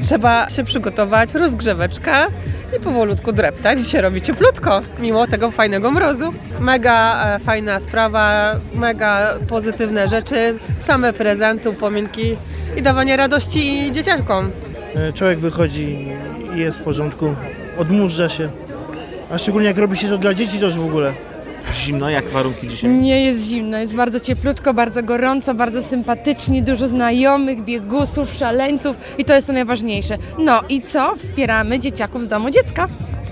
Trzeba się przygotować, rozgrzeweczka i powolutku dreptać i się robi cieplutko, mimo tego fajnego mrozu. Mega fajna sprawa, mega pozytywne rzeczy, same prezenty, upominki i dawanie radości dzieciakom. Człowiek wychodzi i jest w porządku, odmurza się, a szczególnie jak robi się to dla dzieci, to już w ogóle. Zimno, jak warunki dzisiaj? Nie jest zimno, jest bardzo cieplutko, bardzo gorąco, bardzo sympatycznie, dużo znajomych, biegusów, szaleńców i to jest to najważniejsze. No i co? Wspieramy dzieciaków z domu dziecka.